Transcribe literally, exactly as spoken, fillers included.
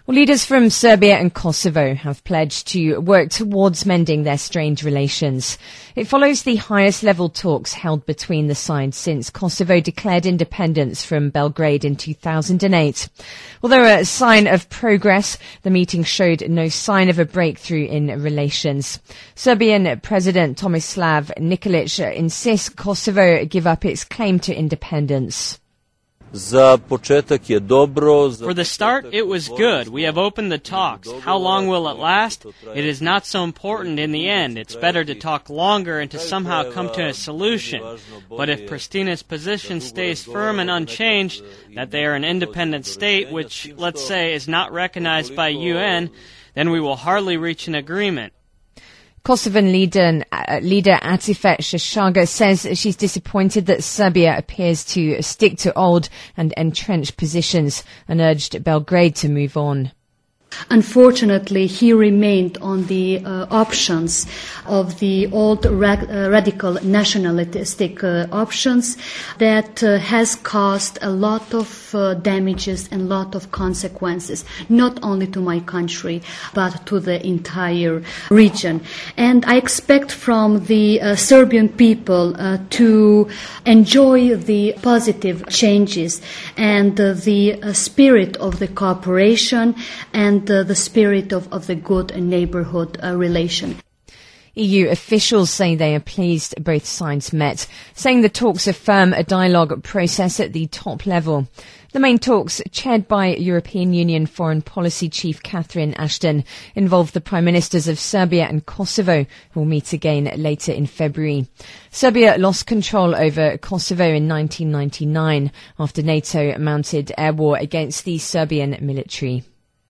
Well, leaders from Serbia and Kosovo have pledged to work towards mending their strained relations. It follows the highest level talks held between the sides since Kosovo declared independence from Belgrade in two thousand eight. Although a sign of progress, the meeting showed no sign of a breakthrough in relations. Serbian President Tomislav Nikolic insists Kosovo give up its claim to independence. For the start, it was good. We have opened the talks. How long will it last? It is not so important in the end. It's better to talk longer and to somehow come to a solution. But if Pristina's position stays firm and unchanged, that they are an independent state, which, let's say, is not recognized by U N, then we will hardly reach an agreement. Kosovan leader, uh, leader Atifet Shashaga says she's disappointed that Serbia appears to stick to old and entrenched positions and urged Belgrade to move on. Unfortunately, he remained on the uh, options of the old ra- uh, radical nationalistic uh, options that uh, has caused a lot of uh, damages and a lot of consequences, not only to my country, but to the entire region. And I expect from the uh, Serbian people uh, to enjoy the positive changes and uh, the uh, spirit of the cooperation and Uh, the spirit of, of the good neighborhood uh, relation. E U officials say they are pleased both sides met, saying the talks affirm a dialogue process at the top level. The main talks, chaired by European Union Foreign Policy Chief Catherine Ashton, involve the Prime Ministers of Serbia and Kosovo, who will meet again later in February. Serbia lost control over Kosovo in nineteen ninety-nine after NATO mounted air war against the Serbian military.